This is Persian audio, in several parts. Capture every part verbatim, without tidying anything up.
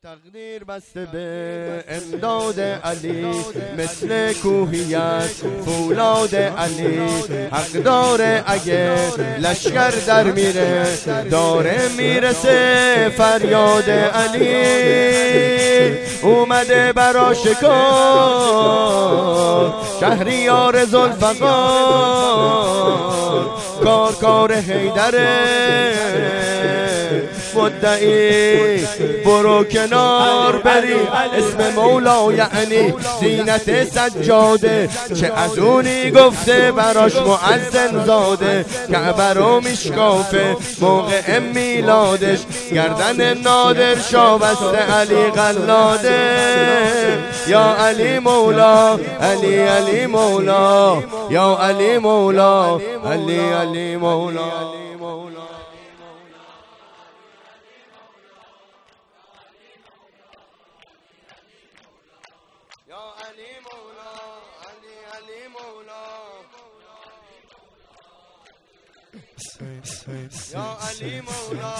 تقدیر بسته به امداد علی، مثل کوهیت فولاد علی. حق داره اگه لشکر در میره، داره میرسه فریاد علی. اومده برا شکار شهریار ذوالفقار، کار کار حیدره مدعی. برو کنار بری اسم مولا یعنی زینت سجاده، چه از اونی گفته براش مؤذن زاده. کعبه رو میشکافه موقع میلادش، گردن نادر شاه بسته علی قلاده. یا علی مولا علی علی مولا، یا علی مولا علی علی مولا. یا علی مولا علی علی مولا، یا علی مولا.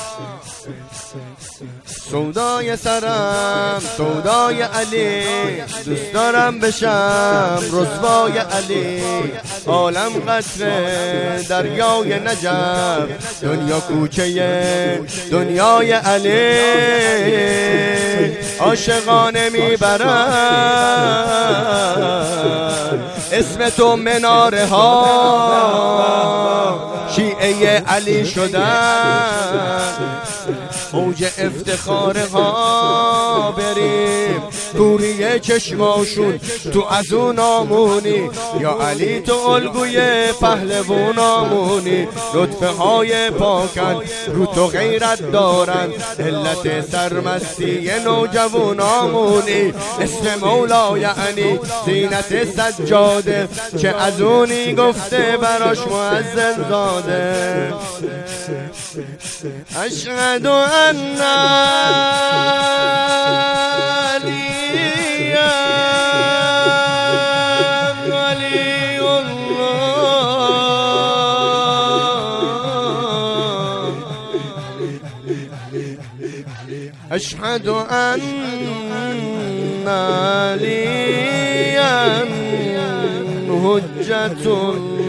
سودای سرم سودای علی، دوست دارم بشم رسوای علی. عالم قطره دریای نجف، دنیا کوچه دنیای علی. عاشقانه میبرن اسم تو مناره ها، شیعه علی شدن اوج افتخار ها. بریم کوری چشماشون تو از اون آمونی، یا علی تو الگوی پهلوونامونی. لطفه های پاکن رو تو غیرت دارن، علت سرمستی نوجوانامونی. اسم مولا یعنی زینت سجاده، چه از اونی گفته براش مؤذن زاده. اشهد ان علیاً ولی الله، اشهد ان علیاً حجة